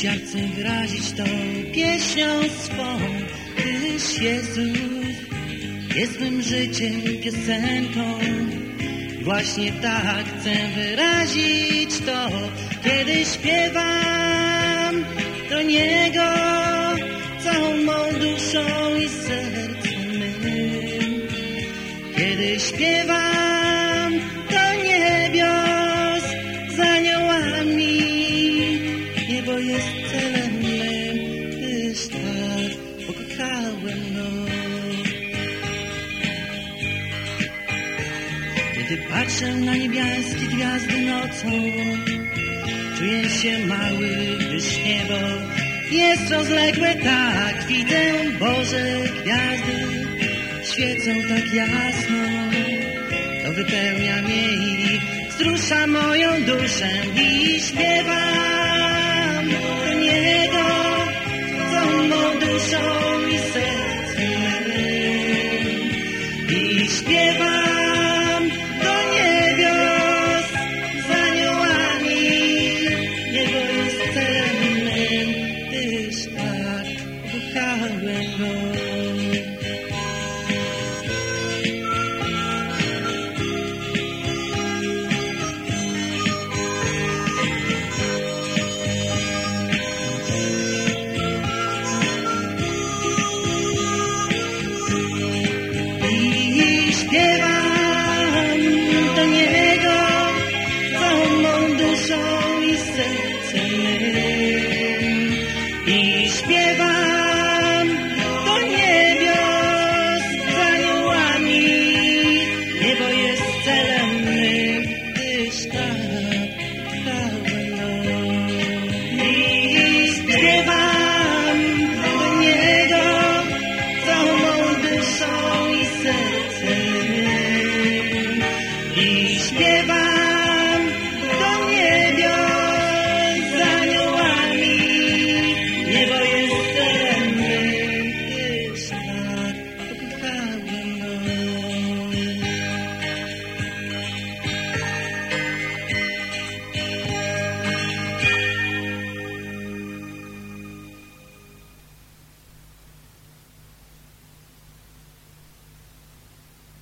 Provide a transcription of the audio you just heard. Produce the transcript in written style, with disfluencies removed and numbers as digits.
Dziś ja chcę wyrazić to pieśnią swą, gdyż Jezus jest mym życiem, piosenką. Właśnie tak chcę wyrazić to, kiedy śpiewam do Niego całą mą duszą i sercem mym. Kiedy śpiewam do niebios z aniołami, niebo jest celem mym, gdyż tak pokochałem Go. Kiedy patrzę na niebieskie gwiazdy nocą, czuję się mały, gdyż niebo jest rozległe tak. Widzę Boże gwiazdy, świecą tak jasno. To wypełnia mnie i wzrusza moją duszę i śpiewam